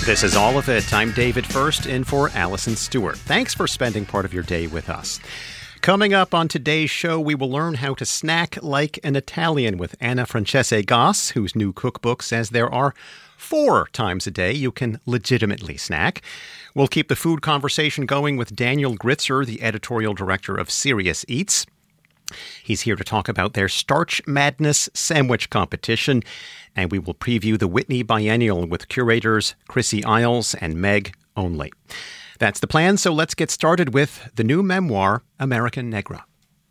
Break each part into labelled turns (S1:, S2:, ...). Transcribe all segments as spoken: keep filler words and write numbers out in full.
S1: This is All of It. I'm David First, in for Allison Stewart. Thanks for spending part of your day with us. Coming up on today's show, we will learn how to snack like an Italian with Anna Francese Goss, whose new cookbook says there are four times a day you can legitimately snack. We'll keep the food conversation going with Daniel Gritzer, the editorial director of Serious Eats. He's here to talk about their Starch Madness sandwich competition, and we will preview the Whitney Biennial with curators Chrissy Isles and Meg Only. That's the plan, so let's get started with the new memoir, American Negra.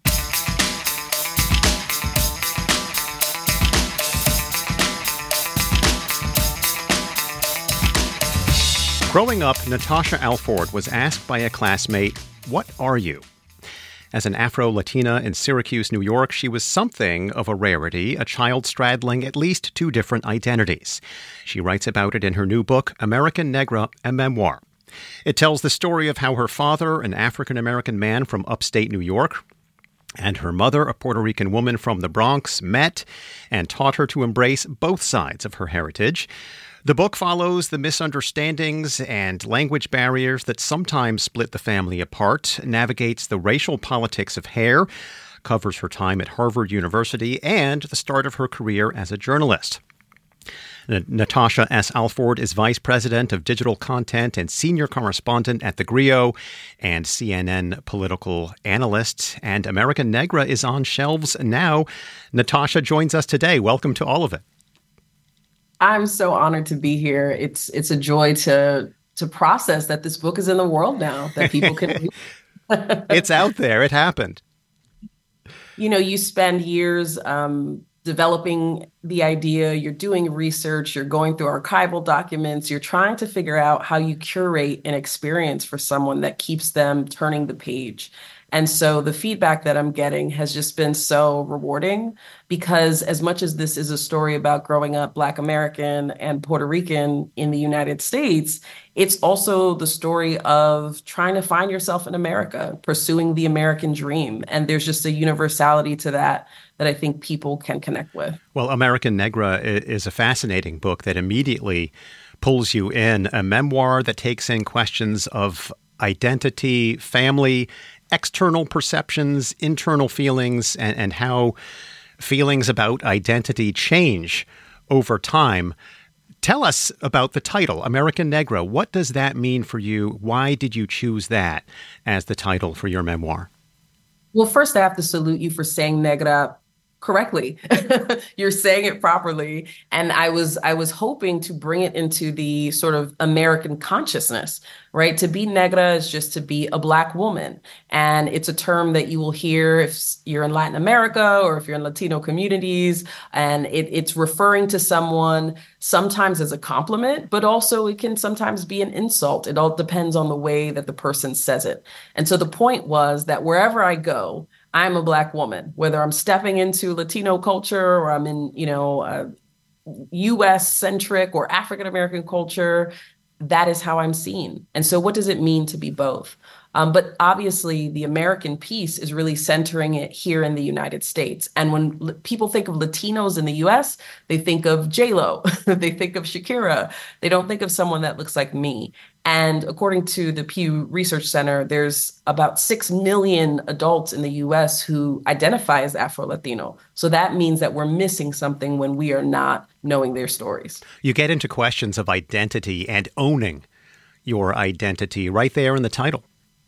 S1: Growing up, Natasha Alford was asked by a classmate, "What are you?" As an Afro-Latina in Syracuse, New York, she was something of a rarity, a child straddling at least two different identities. She writes about it in her new book, American Negra, a Memoir. It tells the story of how her father, an African-American man from upstate New York, and her mother, a Puerto Rican woman from the Bronx, met and taught her to embrace both sides of her heritage. The book follows the misunderstandings and language barriers that sometimes split the family apart, navigates the racial politics of hair, covers her time at Harvard University, and the start of her career as a journalist. Natasha S. Alford is Vice President of Digital Content and Senior Correspondent at The Grio and C N N political analyst. And American Negra is on shelves now. Natasha joins us today. Welcome to All of It.
S2: I'm so honored to be here. It's it's a joy to to process that this book is in the world now, that people can read.
S1: It's out there. It happened.
S2: You know, you spend years um, developing the idea, you're doing research, you're going through archival documents, you're trying to figure out how you curate an experience for someone that keeps them turning the page. And so the feedback that I'm getting has just been so rewarding, because as much as this is a story about growing up Black American and Puerto Rican in the United States, it's also the story of trying to find yourself in America, pursuing the American dream. And there's just a universality to that that I think people can connect with.
S1: Well, American Negra is a fascinating book that immediately pulls you in, a memoir that takes in questions of identity, family, external perceptions, internal feelings, and, and how feelings about identity change over time. Tell us about the title, American Negra. What does that mean for you? Why did you choose that as the title for your memoir?
S2: Well, first, I have to salute you for saying Negra correctly. You're saying it properly. And I was I was hoping to bring it into the sort of American consciousness, right? To be Negra is just to be a Black woman. And it's a term that you will hear if you're in Latin America or if you're in Latino communities. And it, it's referring to someone sometimes as a compliment, but also it can sometimes be an insult. It all depends on the way that the person says it. And so the point was that wherever I go, I'm a Black woman, whether I'm stepping into Latino culture or I'm in, you know, uh, U S centric or African American culture, that is how I'm seen. And so what does it mean to be both? Um, but obviously, the American piece is really centering it here in the United States. And when l- people think of Latinos in the U S, they think of J-Lo, they think of Shakira. They don't think of someone that looks like me. And according to the Pew Research Center, there's about six million adults in the U S who identify as Afro-Latino. So that means that we're missing something when we are not knowing their stories.
S1: You get into questions of identity and owning your identity right there in the title.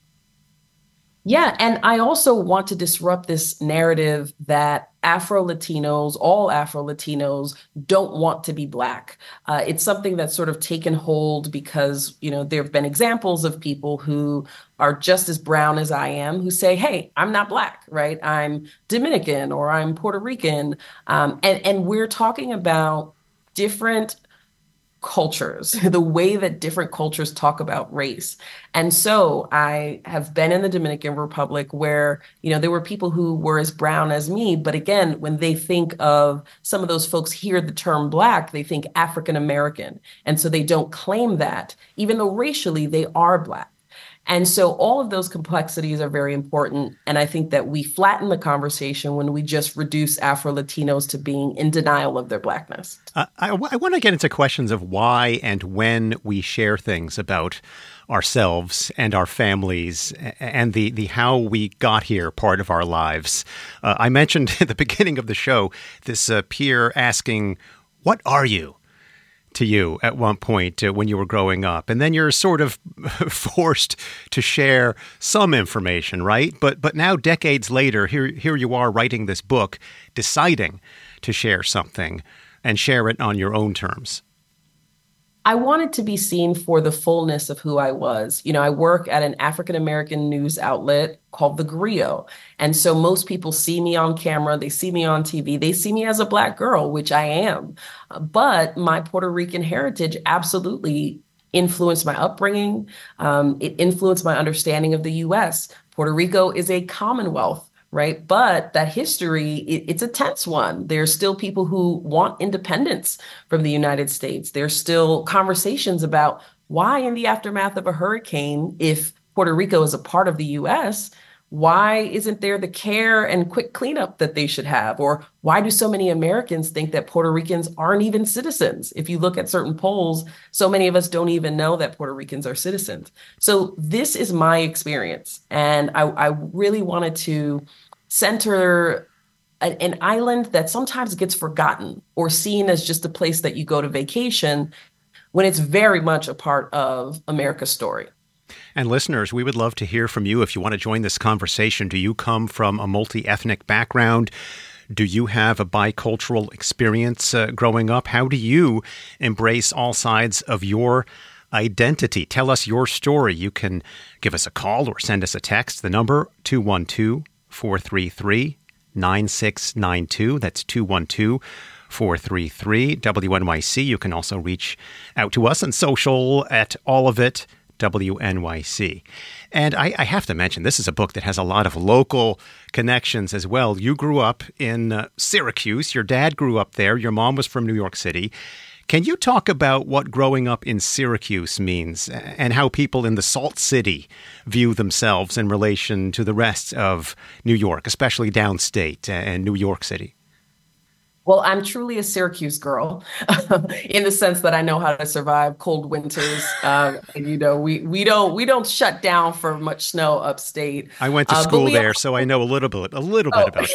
S2: Yeah, and I also want to disrupt this narrative that Afro-Latinos, all Afro-Latinos, don't want to be Black. Uh, it's something that's sort of taken hold because, you know, there have been examples of people who are just as brown as I am who say, hey, I'm not Black, right? I'm Dominican or I'm Puerto Rican. Um, and, and we're talking about different cultures, the way that different cultures talk about race. And so I have been in the Dominican Republic where, you know, there were people who were as brown as me. But again, when they think of some of those folks hear the term Black, they think African American. And so they don't claim that, even though racially they are Black. And so all of those complexities are very important. And I think that we flatten the conversation when we just reduce Afro-Latinos to being in denial of their Blackness.
S1: Uh, I, I want to get into questions of why and when we share things about ourselves and our families and the, the how we got here part of our lives. Uh, I mentioned at the beginning of the show this uh, peer asking, "What are you?" to you at one point uh, when you were growing up. And then you're sort of forced to share some information, right? But but now, decades later, here here you are writing this book, deciding to share something and share it on your own terms.
S2: I wanted to be seen for the fullness of who I was. You know, I work at an African-American news outlet called The Griot. And so most people see me on camera, they see me on T V, they see me as a Black girl, which I am. But my Puerto Rican heritage absolutely influenced my upbringing. Um, it influenced my understanding of the U S. Puerto Rico is a commonwealth, right? But that history, it, it's a tense one. There's still people who want independence from the United States. There's still conversations about why, in the aftermath of a hurricane, if Puerto Rico is a part of the U S, why isn't there the care and quick cleanup that they should have? Or why do so many Americans think that Puerto Ricans aren't even citizens? If you look at certain polls, so many of us don't even know that Puerto Ricans are citizens. So this is my experience. And I, I really wanted to center an, an island that sometimes gets forgotten or seen as just a place that you go to vacation when it's very much a part of America's story.
S1: And listeners, we would love to hear from you if you want to join this conversation. Do you come from a multi-ethnic background? Do you have a bicultural experience uh, growing up? How do you embrace all sides of your identity? Tell us your story. You can give us a call or send us a text. The number, two one two, four three three, nine six nine two. That's two one two, four three three, W N Y C. You can also reach out to us on social at all of it W N Y C. And I, I have to mention, this is a book that has a lot of local connections as well. You grew up in uh, Syracuse. Your dad grew up there. Your mom was from New York City. Can you talk about what growing up in Syracuse means and how people in the Salt City view themselves in relation to the rest of New York, especially downstate and New York City?
S2: Well, I'm truly a Syracuse girl in the sense that I know how to survive cold winters. Uh, and, you know, we we don't we don't shut down for much snow upstate.
S1: I went to
S2: uh,
S1: school there,
S2: also,
S1: so I know a little bit a little
S2: oh.
S1: bit about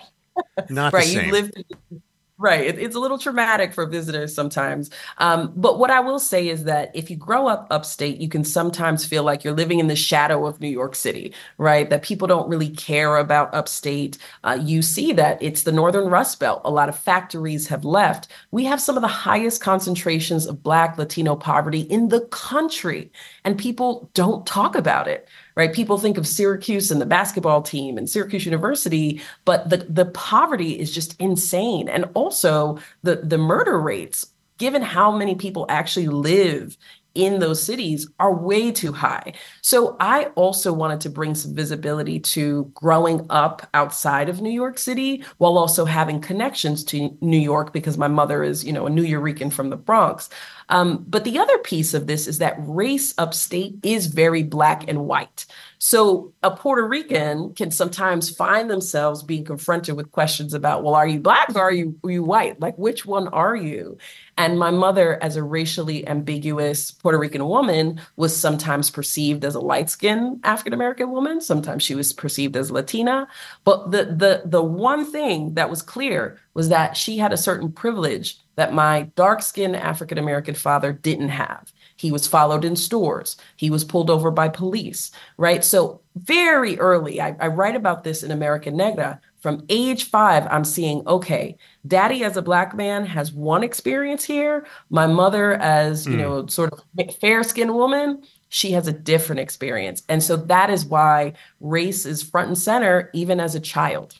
S1: it. Not
S2: right,
S1: the same.
S2: You lived. Right. It, it's a little traumatic for visitors sometimes. Um, but what I will say is that if you grow up upstate, you can sometimes feel like you're living in the shadow of New York City, right? That people don't really care about upstate. Uh, you see that it's the Northern Rust Belt. A lot of factories have left. We have some of the highest concentrations of Black, Latino poverty in the country, and people don't talk about it. Right. People think of Syracuse and the basketball team and Syracuse University, but the, the poverty is just insane. And also the, the murder rates, given how many people actually live in those cities, are way too high. So I also wanted to bring some visibility to growing up outside of New York City while also having connections to New York because my mother is, you know, a New Yorican from the Bronx. Um, but the other piece of this is that race upstate is very Black and white. So a Puerto Rican can sometimes find themselves being confronted with questions about, well, are you Black or are you, are you white? Like, which one are you? And my mother, as a racially ambiguous Puerto Rican woman, was sometimes perceived as a light-skinned African-American woman. Sometimes she was perceived as Latina. But the, the, the one thing that was clear was that she had a certain privilege that my dark-skinned African-American father didn't have. He was followed in stores. He was pulled over by police, right? So very early, I, I write about this in America Negra. From age five, I'm seeing, okay, daddy as a Black man has one experience here. My mother as, you mm. know, sort of fair-skinned woman, she has a different experience. And so that is why race is front and center, even as a child.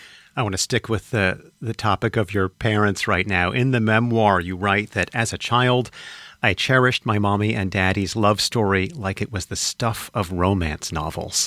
S1: I want to stick with the, the topic of your parents right now. In the memoir, you write that as a child, I cherished my mommy and daddy's love story like it was the stuff of romance novels.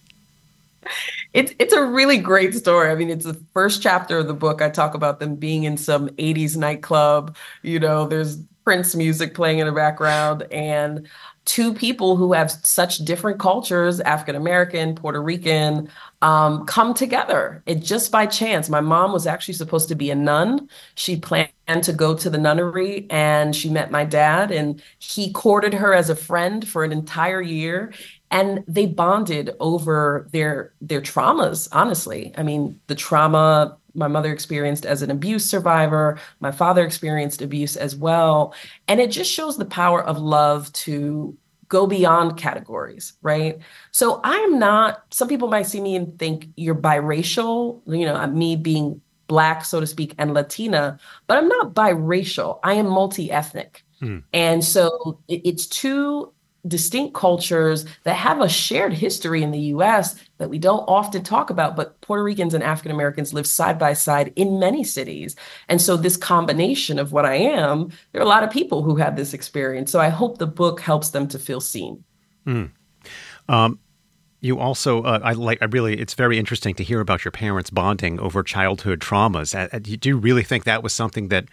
S2: It's it's a really great story. I mean, it's the first chapter of the book. I talk about them being in some eighties nightclub. You know, there's Prince music playing in the background, and two people who have such different cultures, African American, Puerto Rican, um, come together. It just by chance. My mom was actually supposed to be a nun. She planned to go to the nunnery, and she met my dad, and he courted her as a friend for an entire year. And they bonded over their their traumas, honestly. I mean, the trauma my mother experienced as an abuse survivor, my father experienced abuse as well. And it just shows the power of love to go beyond categories, right? So I'm not, some people might see me and think you're biracial, you know, me being Black, so to speak, and Latina, but I'm not biracial. I am multi-ethnic. Hmm. And so it, it's two distinct cultures that have a shared history in the U S that we don't often talk about, but Puerto Ricans and African Americans live side by side in many cities. And so this combination of what I am, there are a lot of people who have this experience. So I hope the book helps them to feel seen.
S1: Mm. Um, you also, uh, I like, I really, it's very interesting to hear about your parents bonding over childhood traumas. Uh, do you really think that was something that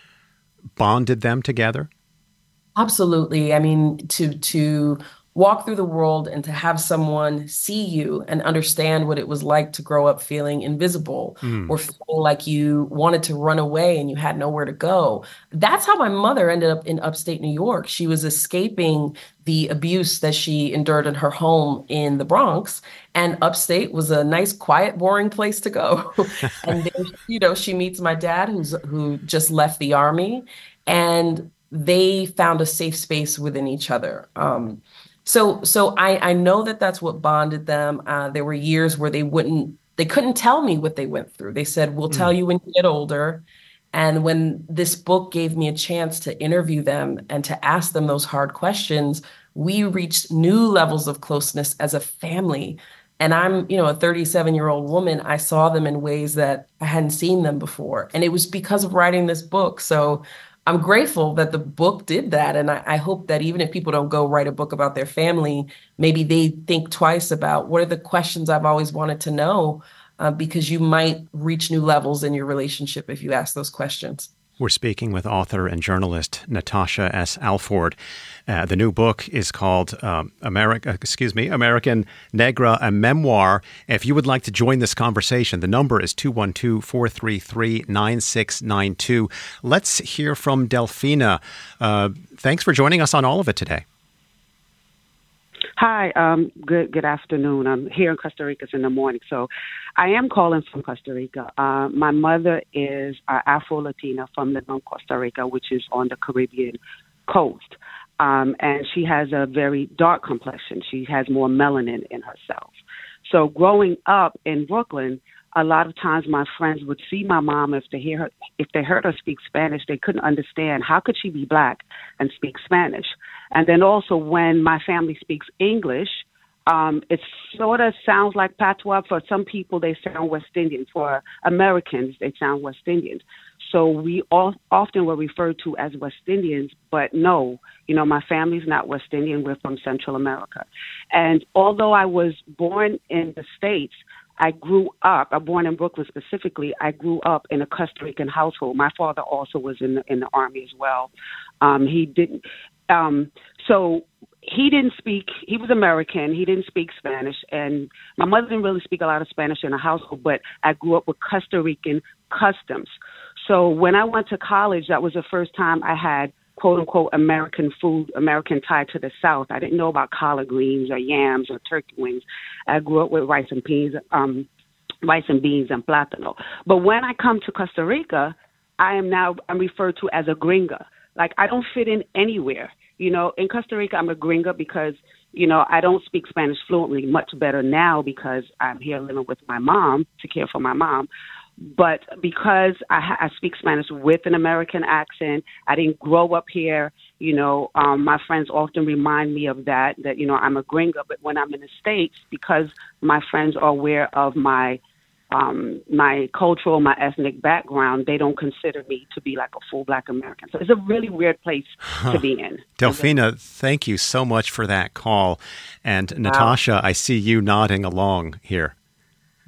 S1: bonded them together?
S2: Absolutely. I mean, to to walk through the world and to have someone see you and understand what it was like to grow up feeling invisible mm. or feeling like you wanted to run away and you had nowhere to go. That's how my mother ended up in upstate New York. She was escaping the abuse that she endured in her home in the Bronx. And upstate was a nice, quiet, boring place to go. And then, you know, she meets my dad, who's who just left the Army. And they found a safe space within each other. Um, so so I, I know that that's what bonded them. Uh, there were years where they wouldn't, they couldn't tell me what they went through. They said, we'll mm. tell you when you get older. And when this book gave me a chance to interview them and to ask them those hard questions, we reached new levels of closeness as a family. And I'm, you know, a thirty-seven-year-old woman. I saw them in ways that I hadn't seen them before. And it was because of writing this book. So I'm grateful that the book did that. And I, I hope that even if people don't go write a book about their family, maybe they think twice about what are the questions I've always wanted to know, uh, because you might reach new levels in your relationship if you ask those questions.
S1: We're speaking with author and journalist Natasha S. Alford. Uh, the new book is called um, America, excuse me, American Negra, a Memoir. If you would like to join this conversation, the number is two one two, four three three, nine six nine two. Let's hear from Delfina. Uh, thanks for joining us on All of It today.
S3: Hi, um, good good afternoon. I'm here in Costa Rica. It's in the morning. So I am calling from Costa Rica. Uh, my mother is uh, Afro-Latina from León, Costa Rica, which is on the Caribbean coast. Um, and she has a very dark complexion. She has more melanin in herself. So growing up in Brooklyn, a lot of times my friends would see my mom, if they hear her, if they heard her speak Spanish, they couldn't understand how could she be Black and speak Spanish. And then also when my family speaks English, um, it sort of sounds like patois. For some people, they sound West Indian. For Americans, they sound West Indian. So we all often were referred to as West Indians, but no, you know, my family's not West Indian. We're from Central America. And although I was born in the States, I grew up, I'm born in Brooklyn specifically, I grew up in a Costa Rican household. My father also was in the, in the Army as well. Um, he didn't, um, so he didn't speak, he was American, he didn't speak Spanish, and my mother didn't really speak a lot of Spanish in the household, but I grew up with Costa Rican customs. So when I went to college, that was the first time I had quote unquote American food, American tied to the South. I didn't know about collard greens or yams or turkey wings. I grew up with rice and beans, um, rice and beans and plátano. But when I come to Costa Rica, I am now, I'm referred to as a gringa. Like I don't fit in anywhere. You know, in Costa Rica, I'm a gringa because, you know, I don't speak Spanish fluently, much better now because I'm here living with my mom to care for my mom. But because I, ha- I speak Spanish with an American accent, I didn't grow up here. You know, um, my friends often remind me of that, that, you know, I'm a gringa. But when I'm in the States, because my friends are aware of my um, my cultural, my ethnic background, they don't consider me to be like a full Black American. So it's a really weird place huh. to be in.
S1: Delfina, thank you so much for that call. And wow. Natasha, I see you nodding along here.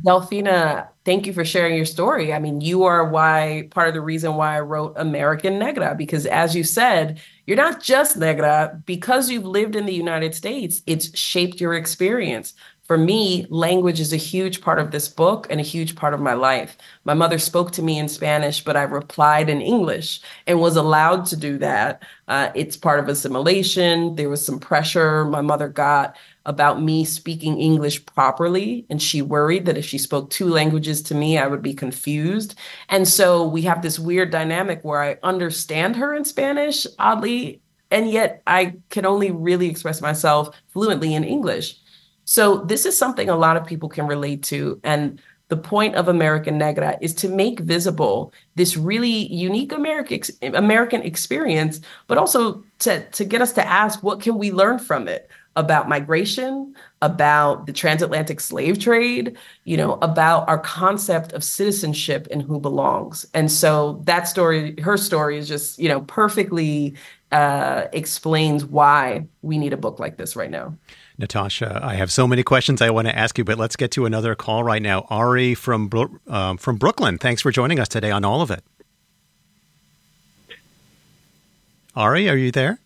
S2: Delphina, thank you for sharing your story. I mean, you are why part of the reason why I wrote American Negra, because as you said, you're not just Negra. Because you've lived in the United States, it's shaped your experience. For me, language is a huge part of this book and a huge part of my life. My mother spoke to me in Spanish, but I replied in English and was allowed to do that. Uh, it's part of assimilation. There was some pressure my mother got about me speaking English properly, and she worried that if she spoke two languages to me, I would be confused. And so we have this weird dynamic where I understand her in Spanish, oddly, and yet I can only really express myself fluently in English. So this is something a lot of people can relate to. And the point of American Negra is to make visible this really unique American American experience, but also to, to get us to ask, what can we learn from it about migration, about the transatlantic slave trade, you know, about our concept of citizenship and who belongs. And so that story, her story is just, you know, perfectly uh, explains why we need a book like this right now.
S1: Natasha, I have so many questions I want to ask you, but let's get to another call right now. Ari from um, from Brooklyn, thanks for joining us today on All of It. Ari, are you there?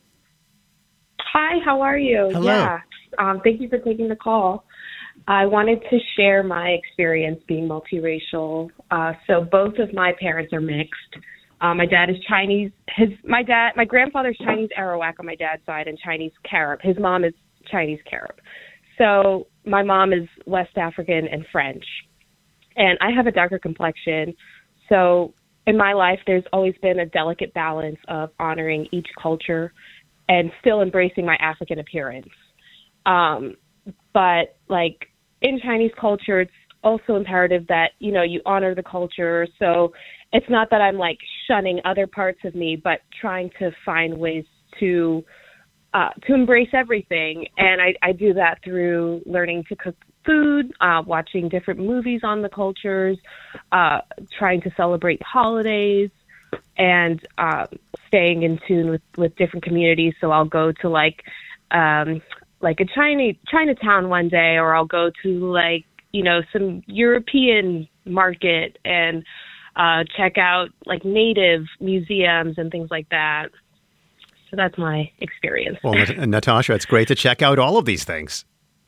S4: Hi, how are you?
S1: Hello.
S4: Yeah, um, thank you for taking the call. I wanted to share my experience being multiracial. Uh, so both of my parents are mixed. Uh, my dad is Chinese. His my dad, my grandfather's Chinese Arawak on my dad's side and Chinese Carib. His mom is Chinese Carib. So my mom is West African and French. And I have a darker complexion. So in my life, there's always been a delicate balance of honoring each culture and still embracing my African appearance. Um, but like in Chinese culture, it's also imperative that, you know, you honor the culture. So it's not that I'm like shunning other parts of me, but trying to find ways to Uh, to embrace everything. And I, I do that through learning to cook food, uh, watching different movies on the cultures, uh, trying to celebrate holidays, and uh, staying in tune with, with different communities. So I'll go to like um, like a China, Chinatown one day, or I'll go to like, you know, some European market and uh, check out like native museums and things like that. So that's my experience.
S1: Well, Natasha, it's great to check out all of these things.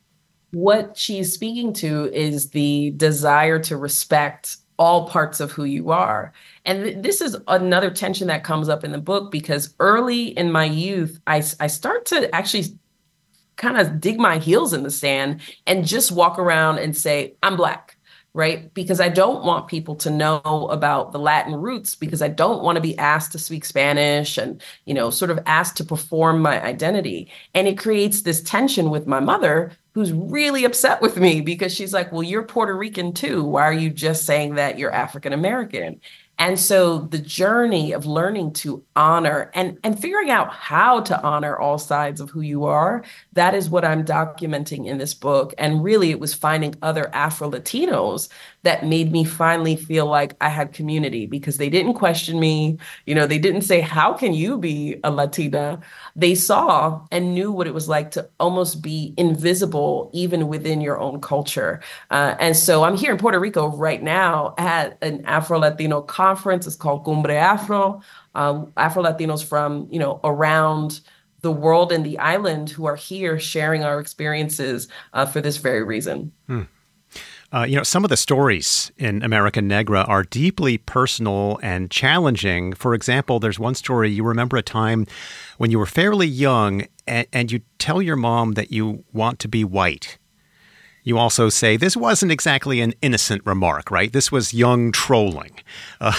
S2: What she's speaking to is the desire to respect all parts of who you are. And th- this is another tension that comes up in the book, because early in my youth, I, I start to actually kind of dig my heels in the sand and just walk around and say, I'm Black. Right? Because I don't want people to know about the Latin roots, because I don't want to be asked to speak Spanish and, you know, sort of asked to perform my identity. And it creates this tension with my mother, who's really upset with me because she's like, well, you're Puerto Rican too. Why are you just saying that you're African American? And so the journey of learning to honor and, and figuring out how to honor all sides of who you are, that is what I'm documenting in this book. And really, it was finding other Afro-Latinos that made me finally feel like I had community, because they didn't question me. You know, they didn't say, how can you be a Latina? They saw and knew what it was like to almost be invisible, even within your own culture. Uh, and so I'm here in Puerto Rico right now at an Afro-Latino conference. It's called Cumbre Afro. Um, Afro-Latinos from, you know, around the world and the island who are here sharing our experiences uh, for this very reason.
S1: Hmm. Uh, you know, some of the stories in American Negra are deeply personal and challenging. For example, there's one story, you remember a time when you were fairly young and, and you tell your mom that you want to be white. You also say this wasn't exactly an innocent remark, right? This was young trolling. Uh,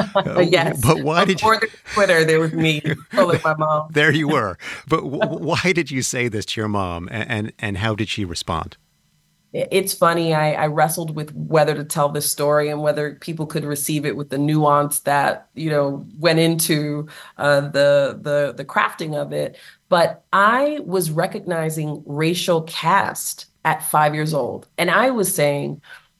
S2: yes.
S1: But why did
S2: Before
S1: you...
S2: the Twitter, there was me trolling my mom.
S1: There you were. But w- why did you say this to your mom, and, and, and how did she respond?
S2: It's funny. I, I wrestled with whether to tell this story and whether people could receive it with the nuance that, you know, went into uh, the the the crafting of it. But I was recognizing racial caste at five years old, and I was saying,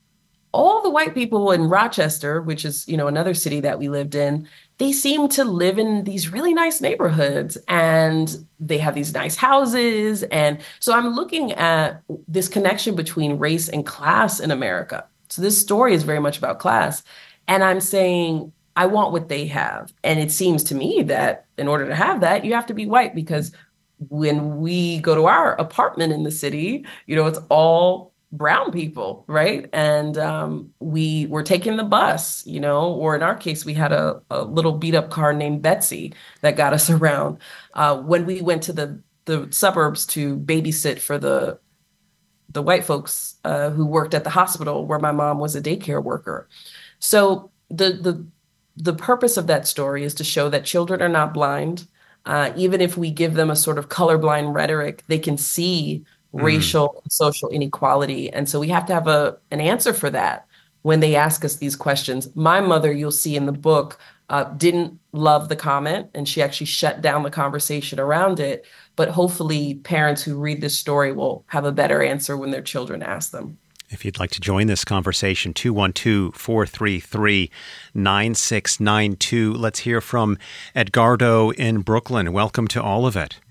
S2: all the white people in Rochester, which is, you know, another city that we lived in, they seem to live in these really nice neighborhoods and they have these nice houses. And so I'm looking at this connection between race and class in America. So this story is very much about class. And I'm saying, I want what they have. And it seems to me that in order to have that, you have to be white, because when we go to our apartment in the city, you know, it's all brown people, right? And um, we were taking the bus, you know, or in our case, we had a, a little beat up car named Betsy that got us around. Uh, when we went to the, the suburbs to babysit for the, the white folks uh, who worked at the hospital where my mom was a daycare worker. So the, the, the purpose of that story is to show that children are not blind. Uh, even if we give them a sort of colorblind rhetoric, they can see racial and social inequality. And so we have to have a an answer for that when they ask us these questions. My mother, you'll see in the book, uh, didn't love the comment, and she actually shut down the conversation around it. But hopefully parents who read this story will have a better answer when their children ask them.
S1: If you'd like to join this conversation, two one two, four three three, nine six nine two. Let's hear from Edgardo in Brooklyn. Welcome to All of It.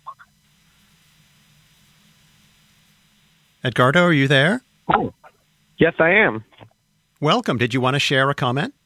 S1: Edgardo, are you there?
S5: Hi. Yes, I am.
S1: Welcome. Did you want to share a comment?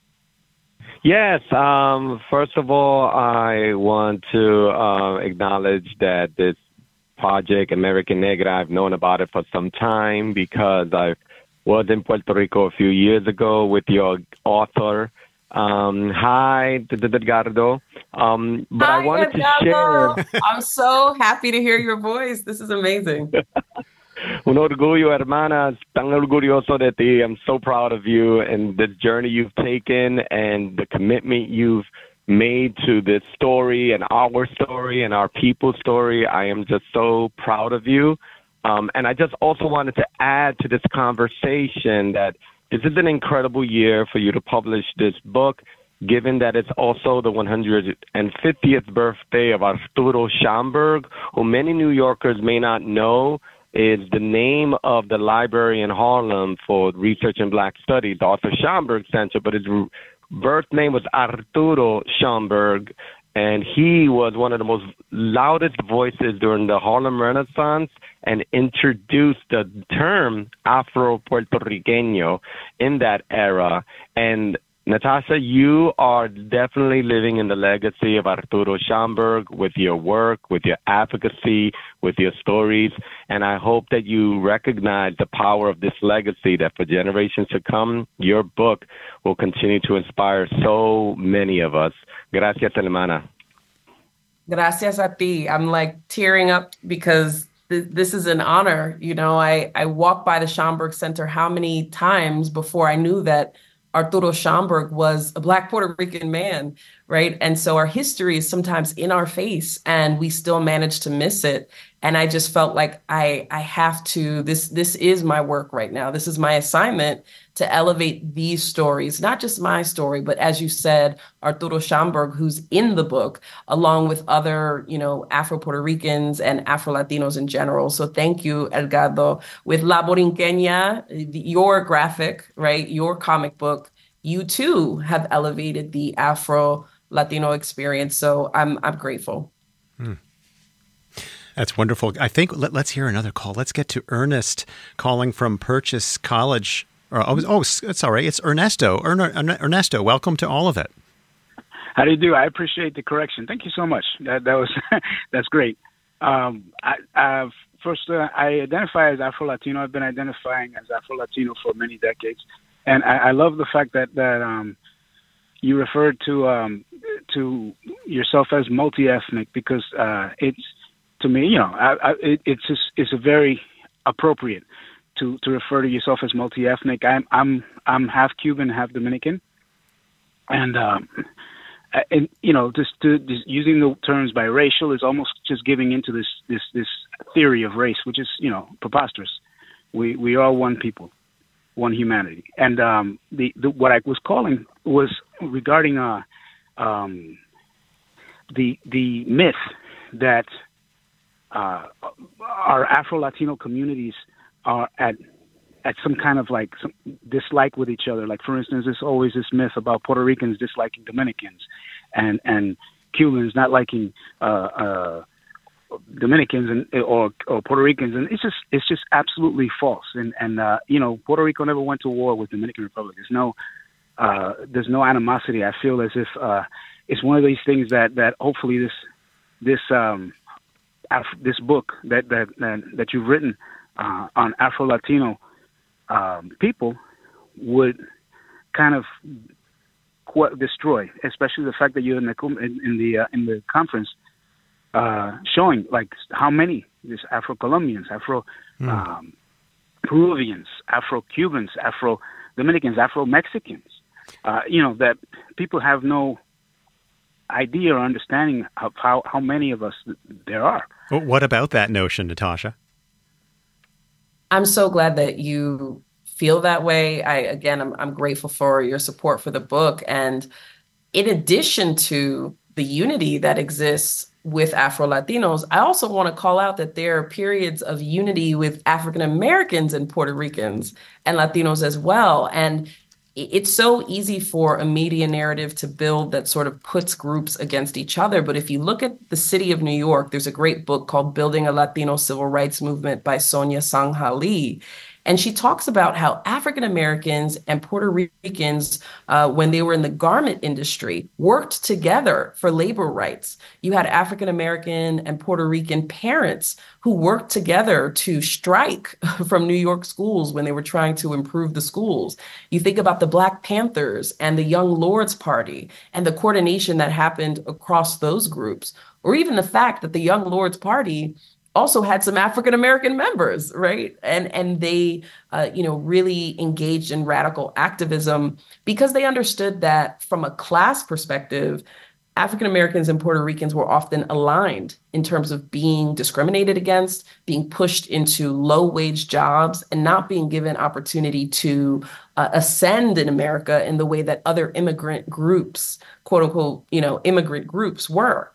S5: Yes. Um, first of all, I want to uh, acknowledge that this project, American Negra, I've known about it for some time because I was in Puerto Rico a few years ago with your author. Um, hi, Edgardo. Um, but
S2: hi,
S5: I wanted
S2: Edgardo.
S5: to share.
S2: I'm so happy to hear your voice. This is amazing.
S5: Un orgullo, hermana. Tan orgulloso de ti. I'm so proud of you and the journey you've taken and the commitment you've made to this story and our story and our people's story. I am just so proud of you. Um, and I just also wanted to add to this conversation that this is an incredible year for you to publish this book, given that it's also the one hundred fiftieth birthday of Arturo Schomburg, who many New Yorkers may not know is the name of the library in Harlem for research in Black studies, the Arthur Schomburg Center, but his birth name was Arturo Schomburg, and he was one of the most loudest voices during the Harlem Renaissance and introduced the term Afro-Puertorriqueño in that era. And Natasha, you are definitely living in the legacy of Arturo Schomburg with your work, with your advocacy, with your stories. And I hope that you recognize the power of this legacy, that for generations to come, your book will continue to inspire so many of us. Gracias, hermana.
S2: Gracias a ti. I'm like tearing up because th- this is an honor. You know, I, I walked by the Schomburg Center how many times before I knew that Arturo Schomburg was a Black Puerto Rican man, right? And so our history is sometimes in our face and we still manage to miss it. And I just felt like I I have to, this this is my work right now. This is my assignment to elevate these stories, not just my story, but as you said, Arturo Schomburg, who's in the book, along with other, you know, Afro-Puerto Ricans and Afro-Latinos in general. So thank you, Edgardo. With La Borinqueña, your graphic, right, your comic book, you too have elevated the Afro-Latino experience. So I'm I'm grateful.
S1: Hmm. That's wonderful. I think let, let's hear another call. Let's get to Ernest calling from Purchase College. Or, oh, oh, it's all right. It's Ernesto. Ernesto, welcome to All of It.
S6: How do you do? I appreciate the correction. Thank you so much. That that was that's great. Um, I, I, first, uh, I identify as Afro-Latino. I've been identifying as Afro-Latino for many decades, and I, I love the fact that that um, you referred to um, to yourself as multi-ethnic because uh, it's. To me, you know, I, I, it, it's just, it's a very appropriate to, to refer to yourself as multi-ethnic. I'm I'm I'm half Cuban, half Dominican, and um, and you know, just, to, just using the terms biracial is almost just giving into this this this theory of race, which is, you know, preposterous. We we are one people, one humanity, and um, the, the what I was calling was regarding uh um the the myth that. Uh, our Afro-Latino communities are at at some kind of like some dislike with each other. Like, for instance, there's always this myth about Puerto Ricans disliking Dominicans and, and Cubans not liking uh, uh, Dominicans and or, or Puerto Ricans, and it's just it's just absolutely false. And and uh, you know, Puerto Rico never went to war with Dominican Republic. There's no uh, there's no animosity. I feel as if uh, it's one of these things that, that hopefully this this um, Af- this book that that that, that you've written uh, on Afro-Latino um, people would kind of qu- destroy, especially the fact that you're in the in, in the uh, in the conference. Uh, showing like how many there's Afro-Colombians, Afro mm. um, Peruvians, Afro-Cubans, Afro-Dominicans, Afro-Mexicans. Uh, you know, that people have no idea or understanding of how, how many of us there are.
S1: Well, what about that notion, Natasha?
S2: I'm so glad that you feel that way. I again, I'm I'm grateful for your support for the book, and in addition to the unity that exists with Afro-Latinos, I also want to call out that there are periods of unity with African Americans and Puerto Ricans and Latinos as well. And it's so easy for a media narrative to build that sort of puts groups against each other. But if you look at the city of New York, there's a great book called Building a Latino Civil Rights Movement by Sonia Sanghali. And she talks about how African Americans and Puerto Ricans, uh, when they were in the garment industry, worked together for labor rights. You had African American and Puerto Rican parents who worked together to strike from New York schools when they were trying to improve the schools. You think about the Black Panthers and the Young Lords Party and the coordination that happened across those groups, or even the fact that the Young Lords Party also had some African American members, right? And and they, uh, you know, really engaged in radical activism because they understood that from a class perspective, African Americans and Puerto Ricans were often aligned in terms of being discriminated against, being pushed into low-wage jobs, and not being given opportunity to uh, ascend in America in the way that other immigrant groups, quote unquote, you know, immigrant groups were.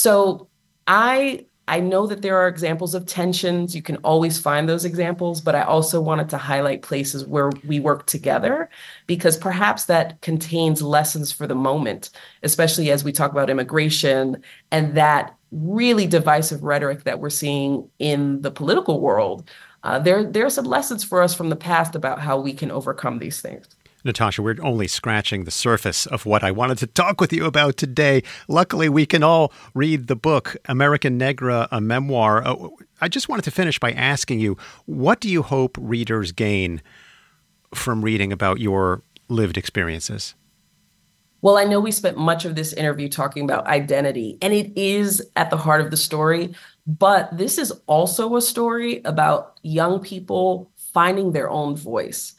S2: So I. I know that there are examples of tensions. You can always find those examples, but I also wanted to highlight places where we work together because perhaps that contains lessons for the moment, especially as we talk about immigration and that really divisive rhetoric that we're seeing in the political world. Uh, there, there are some lessons for us from the past about how we can overcome these things.
S1: Natasha, we're only scratching the surface of what I wanted to talk with you about today. Luckily, we can all read the book, America Negra, a memoir. Uh, I just wanted to finish by asking you, what do you hope readers gain from reading about your lived experiences?
S2: Well, I know we spent much of this interview talking about identity, and it is at the heart of the story. But this is also a story about young people finding their own voice.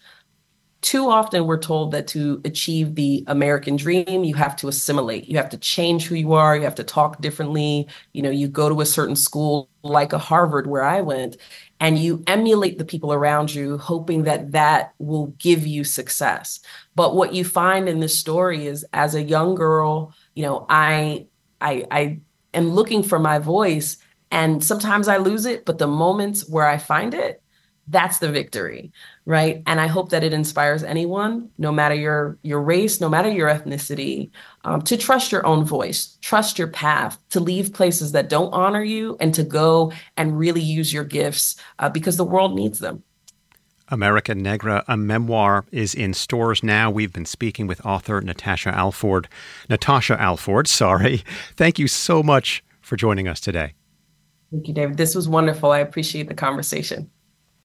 S2: Too often we're told that to achieve the American dream, you have to assimilate. You have to change who you are. You have to talk differently. You know, you go to a certain school like a Harvard where I went, and you emulate the people around you, hoping that that will give you success. But what you find in this story is, as a young girl, you know, I, I, I am looking for my voice, and sometimes I lose it. But the moments where I find it, that's the victory, right? And I hope that it inspires anyone, no matter your your race, no matter your ethnicity, um, to trust your own voice, trust your path, to leave places that don't honor you, and to go and really use your gifts uh, because the world needs them.
S1: America Negra, a memoir, is in stores now. We've been speaking with author Natasha Alford. Natasha Alford, sorry. Thank you so much for joining us today.
S2: Thank you, David. This was wonderful. I appreciate the conversation.